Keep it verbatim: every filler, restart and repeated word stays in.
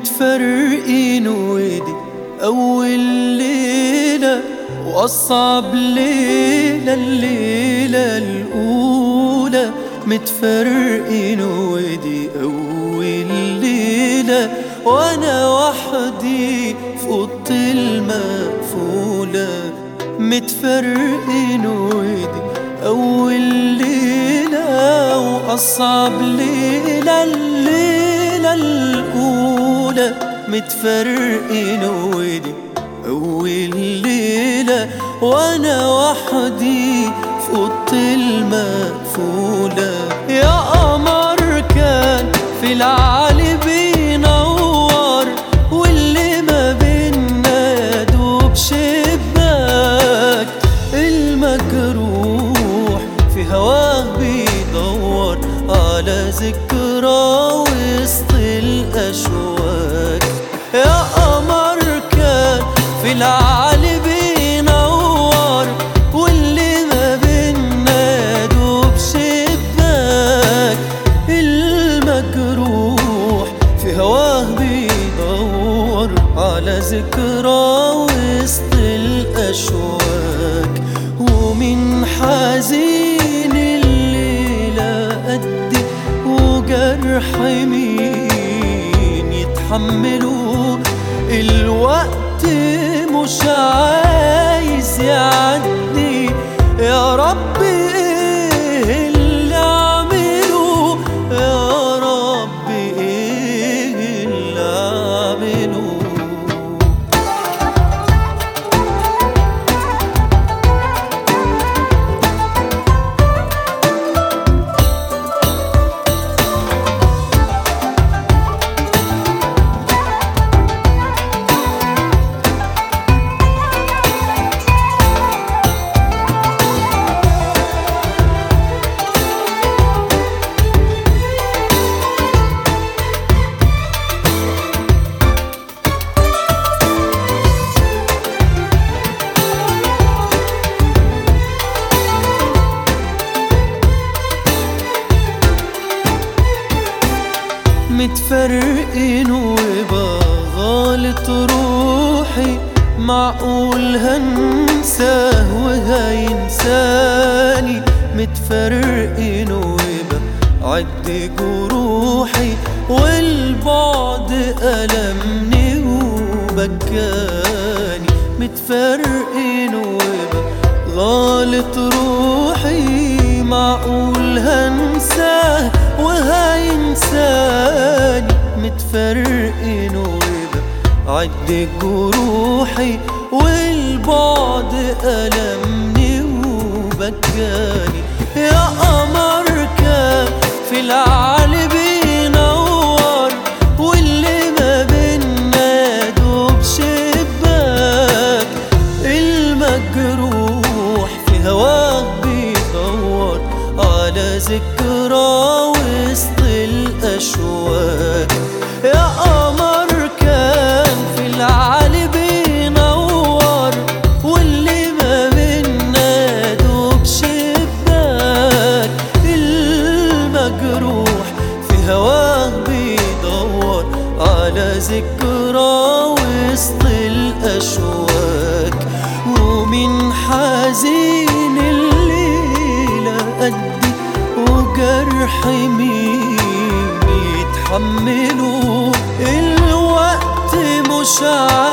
متفرقين ودي أول ليلة وأصعب ليلة، الليلة الأولى. متفرقين ودي أول ليلة وأنا وحدي في أوضة المقفولة. متفرقين ودي أول ليلة وأصعب ليلة، الليلة الأولى. متفرقين ودي أول ليلة وأنا وحدي في أوضة المقفولة. يا قمر كان في العالي بينور، واللي ما بينا دوب شباك. المجروح في هواه بيدور على ذكرى وسط الأشواك. يا قمر كان في العالي بينور، واللي ما بينا دوب شباك. المجروح في هواه بيدور على ذكرى وسط الأشواك. ومن حزين الليلة قدي وجرح مين يتحمله؟ الوقت مش عايز يعدي، يا رب ايه اللي اعمله؟ يا رب ايه اللي اعمله؟ متفرقين وبغالط روحي، معقول هنساه وهينساني؟ متفرقين وبعد جروحي، والبعد ألمني وبكاني. متفرقين وبغالط روحي، معقول هنساه وهينساني؟ متفرقين وبعد جروحي، والبعد ألمني وبكاني. يا قمر كان في العالي بينور، واللي ما بينا دوب شباك. المجروح في هواه بيدور على ذكرى وسط الأشواك. يا قمر كان في العالي بينور، واللي ما بينا دوب شباك. المجروح في هواه بيدور على ذكرى وسط الأشواك. ومن حزين الليلة قدي وجرح مين يتحمله؟ الوقت مش